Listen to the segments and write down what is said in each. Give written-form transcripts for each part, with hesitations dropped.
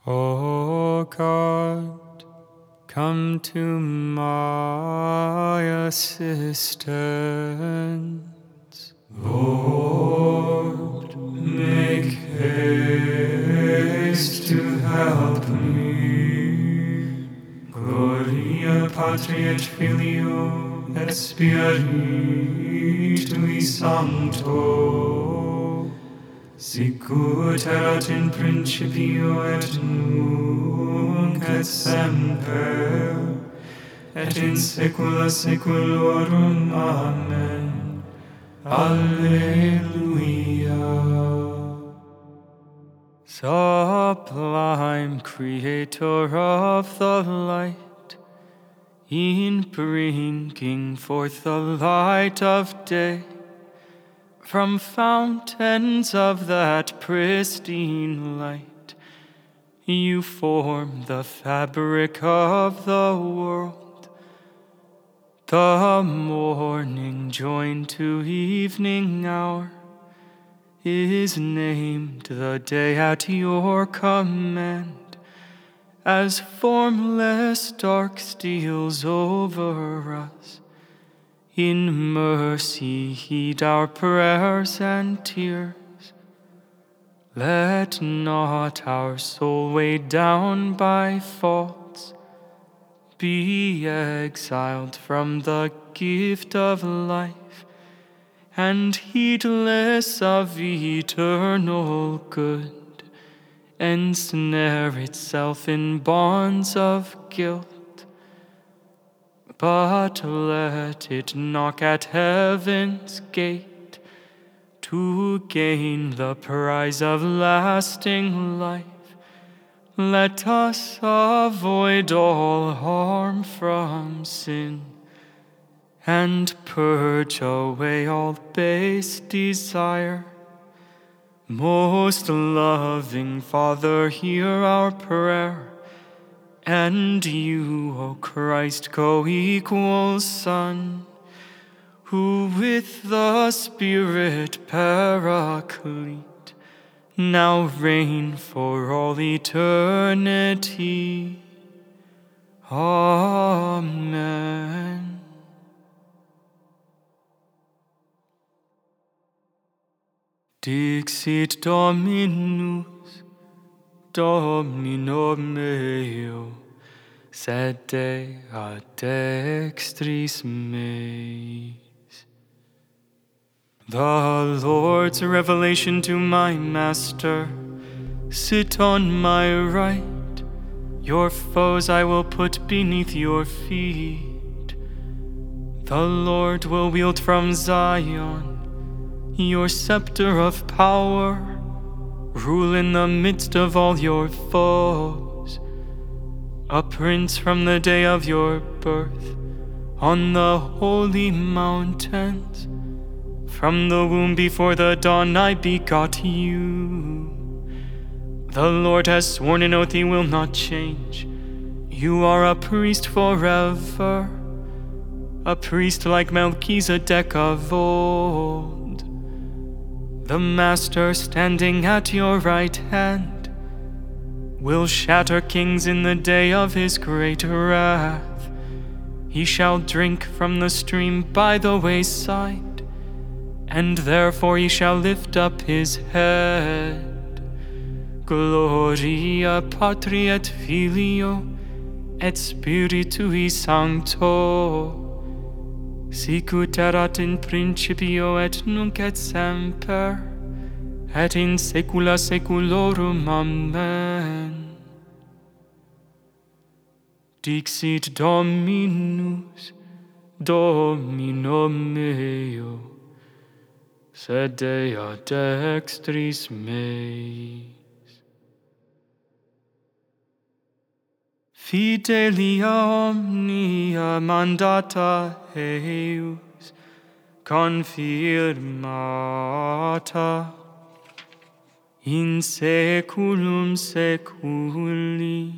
O God, come to my assistance. Lord, make haste to help me. Gloria Patri et Filio et Spiritui Sancto, sicut erat in principio et nunc et semper, et in saecula saeculorum. Amen. Alleluia. Sublime Creator of the light, in bringing forth the light of day, from fountains of that pristine light, you form the fabric of the world. The morning joined to evening hour is named the day at your command. As formless dark steals over us, in mercy heed our prayers and tears. Let not our soul weighed down by faults be exiled from the gift of life, and heedless of eternal good, ensnare itself in bonds of guilt. But let it knock at heaven's gate to gain the prize of lasting life. Let us avoid all harm from sin, and purge away all base desire. Most loving Father, hear our prayer, and you, O Christ, co-equal Son, who with the Spirit Paraclete now reign for all eternity. Amen. Dixit Dominus, Domino meo, sede ad dextris meis. The Lord's revelation to my Master: sit on my right, your foes I will put beneath your feet. The Lord will wield from Zion your scepter of power, rule in the midst of all your foes. A prince from the day of your birth, on the holy mountains, from the womb before the dawn I begot you. The Lord has sworn an oath he will not change. You are a priest forever, a priest like Melchizedek of old. The Master standing at your right hand will shatter kings in the day of his great wrath. He shall drink from the stream by the wayside, and therefore he shall lift up his head. Gloria Patri et Filio et Spiritui Sancto, sicut erat in principio et nunc et semper, et in saecula saeculorum. Amen. Dixit Dominus, Domino meo, sede ad dextris meis. Fidelia omnia mandata eius, confirmata in saeculum saeculi.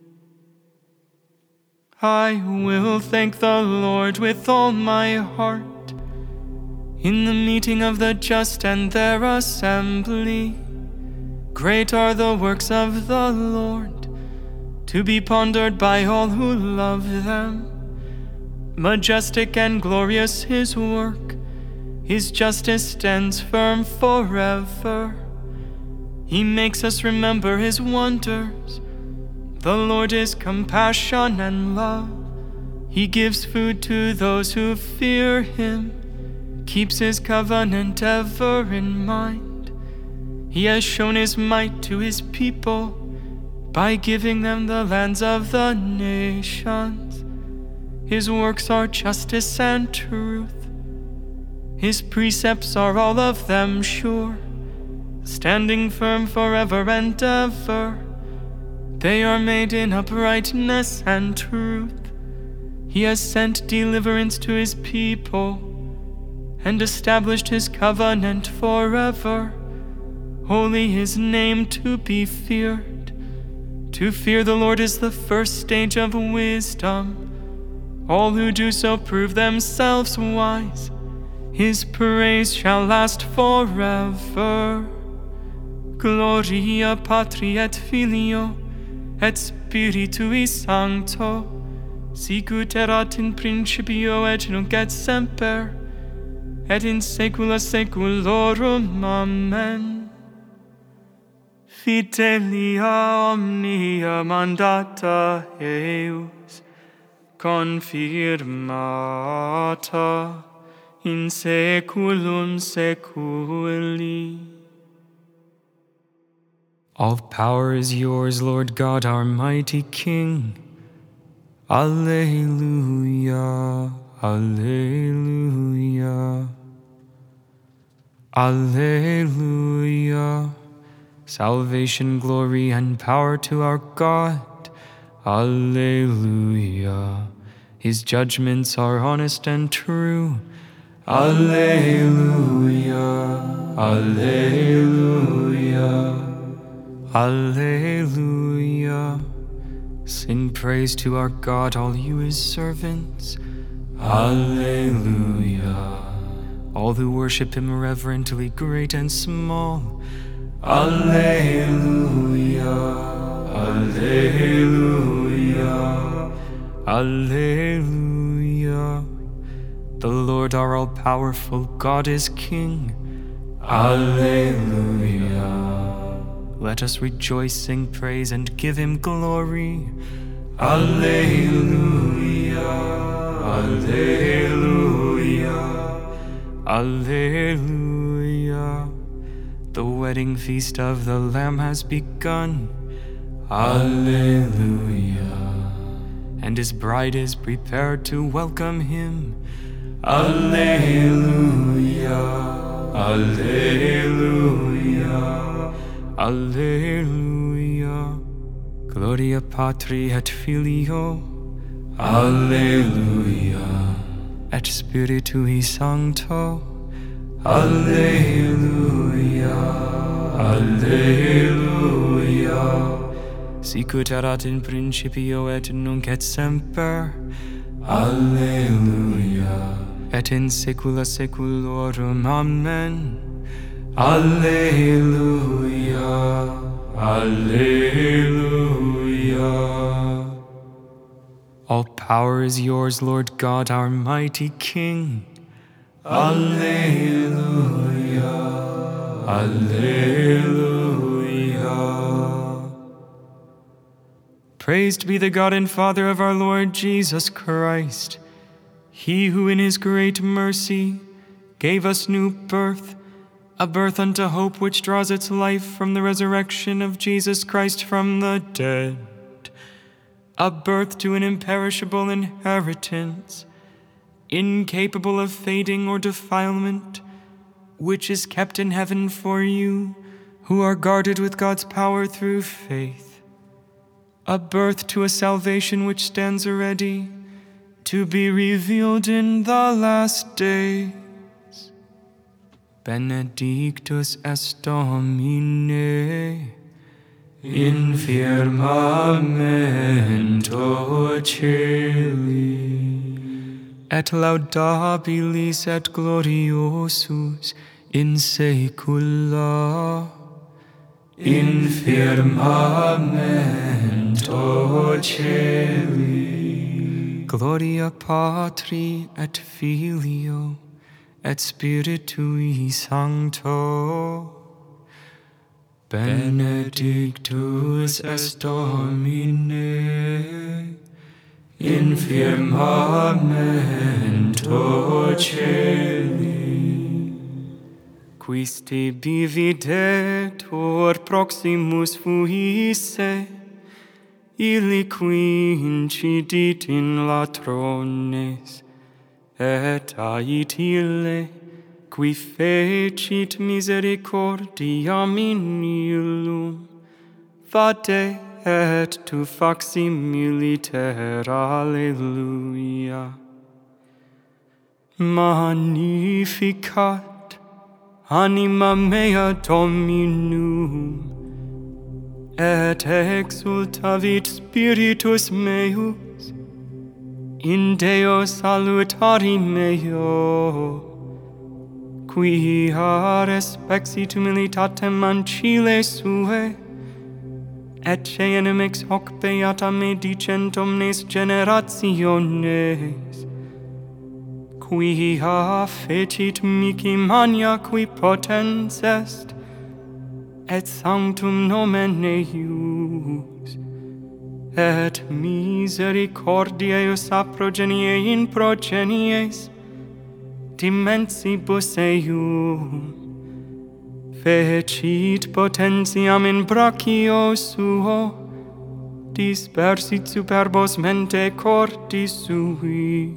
I will thank the Lord with all my heart in the meeting of the just and their assembly. Great are the works of the Lord, to be pondered by all who love them. Majestic and glorious his work, his justice stands firm forever. He makes us remember his wonders. The Lord is compassion and love. He gives food to those who fear him, keeps his covenant ever in mind. He has shown his might to his people by giving them the lands of the nations. His works are justice and truth. His precepts are all of them sure, standing firm forever and ever. They are made in uprightness and truth. He has sent deliverance to his people and established his covenant forever. Holy his name to be feared. To fear the Lord is the first stage of wisdom. All who do so prove themselves wise. His praise shall last forever. Gloria Patri et Filio et Spiritui Sancto, sicut erat in principio et nunc et semper, et in saecula saeculorum. Amen. Fidelia omnia mandata eius, confirmata in saeculum saeculi. All power is yours, Lord God, our mighty King. Alleluia, alleluia, alleluia. Salvation, glory, and power to our God. Alleluia. His judgments are honest and true. Alleluia, alleluia, alleluia. Sing praise to our God, all you his servants. Alleluia. All who worship him reverently, great and small. Alleluia, alleluia, alleluia. The Lord our all-powerful God is King. Alleluia. Let us rejoice, sing praise, and give him glory. Alleluia, alleluia, alleluia. The wedding feast of the Lamb has begun. Alleluia. And his bride is prepared to welcome him. Alleluia, alleluia, alleluia. Gloria Patri et Filio, alleluia, et Spiritui Sancto, alleluia, alleluia. Sicut erat in principio et nunc et semper, alleluia, et in saecula saeculorum. Amen. Alleluia, alleluia. All power is yours, Lord God, our mighty King. Alleluia, alleluia. Praised be the God and Father of our Lord Jesus Christ, he who in his great mercy gave us new birth, a birth unto hope which draws its life from the resurrection of Jesus Christ from the dead, a birth to an imperishable inheritance, incapable of fading or defilement, which is kept in heaven for you, who are guarded with God's power through faith, a birth to a salvation which stands ready to be revealed in the last days. Benedictus est Domine in firmamento celi, et laudabilis et gloriosus in saecula. in firmamento celi. Gloria Patri et Filio et Spiritui Sancto. Benedictus est Domine in firmamento celi. Quis tibi videtur proximus fuisse, illi qui incidit in latrones, et ait ille, qui fecit misericordiam in illum, vade et tu facsimiliter, alleluia. Magnificat anima mea Dominum, et exultavit spiritus meus in Deo salutari meo, qui respexit humilitatem ancile sue, et ex hoc beata me dicent omnes generationes, qui fecit mihi magna qui potens est, et sanctum nomen eius, et misericordiae eius a progenie in progenies, dimensibus eium, fecit potentiam in brachio suo, dispersit superbos mente cordis sui,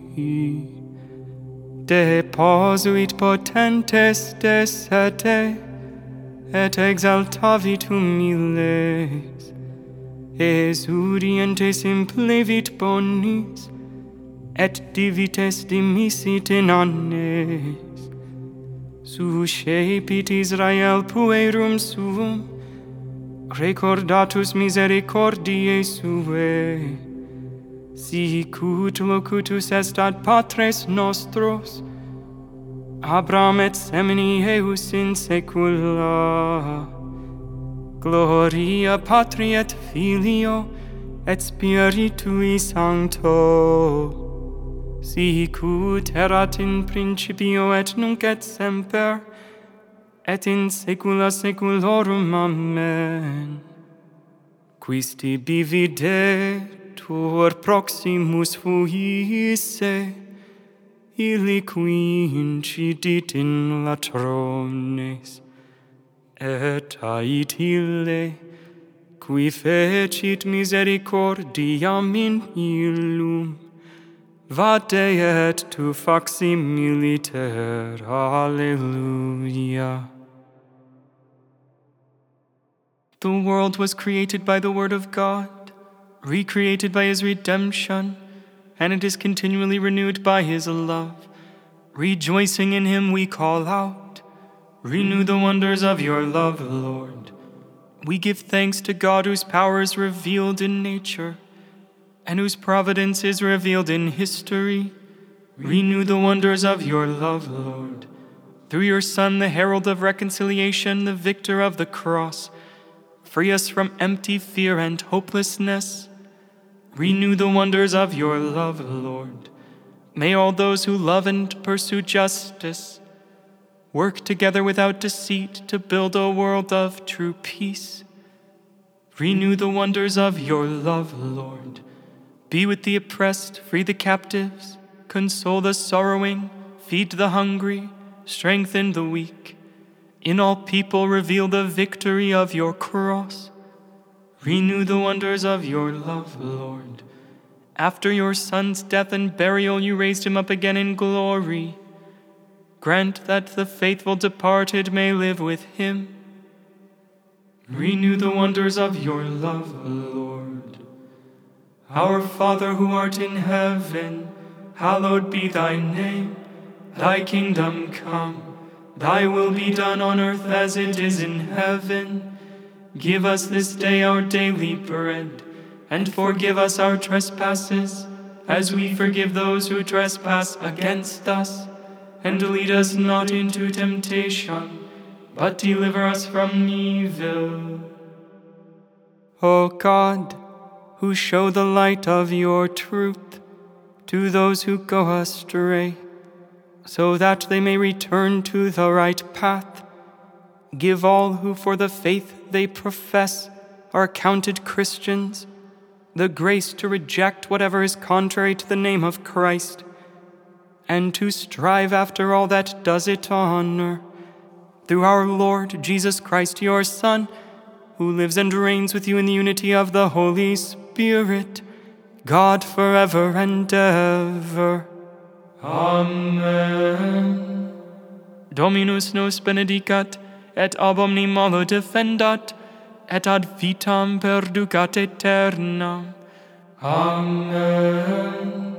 deposuit potentes de sete, et exaltavit humiles, exudientes implevit bonis, et divites dimissit in annes, suscepit Israel puerum suum, recordatus misericordiae suae, sic ut locutus est ad patres nostros, Abraham et semini eius in saecula. Gloria Patri et Filio et Spiritui Sancto, sic ut erat in principio et nunc et semper, et in saecula saeculorum. Amen. Quis tibi videtur proximus fuisse, illi qui incidit in latrones, et ait ille, qui fecit misericordiam in illum, vade et tu facsimiliter, alleluia. The world was created by the word of God, recreated by his redemption, and it is continually renewed by his love. Rejoicing in him we call out, renew the wonders of your love, Lord. We give thanks to God whose power is revealed in nature, and whose providence is revealed in history. Renew the wonders of your love, Lord. Through your Son, the herald of reconciliation, the victor of the cross, free us from empty fear and hopelessness. Renew the wonders of your love, Lord. May all those who love and pursue justice work together without deceit to build a world of true peace. Renew the wonders of your love, Lord. Be with the oppressed, free the captives, console the sorrowing, feed the hungry, strengthen the weak. In all people reveal the victory of your cross. Renew the wonders of your love, Lord. After your Son's death and burial, you raised him up again in glory. Grant that the faithful departed may live with him. Renew the wonders of your love, Lord. Our Father who art in heaven, hallowed be thy name. Thy kingdom come, thy will be done on earth as it is in heaven. Give us this day our daily bread, and forgive us our trespasses, as we forgive those who trespass against us. And lead us not into temptation, but deliver us from evil. O God, who show the light of your truth to those who go astray, so that they may return to the right path, give all who for the faith they profess are counted Christians the grace to reject whatever is contrary to the name of Christ, and to strive after all that does it honor, through our Lord Jesus Christ, your Son, who lives and reigns with you in the unity of the Holy Spirit, God forever and ever. Amen. Dominus nos benedicat, et ab omni malo defendat, et ad vitam perducat aeternam. Amen.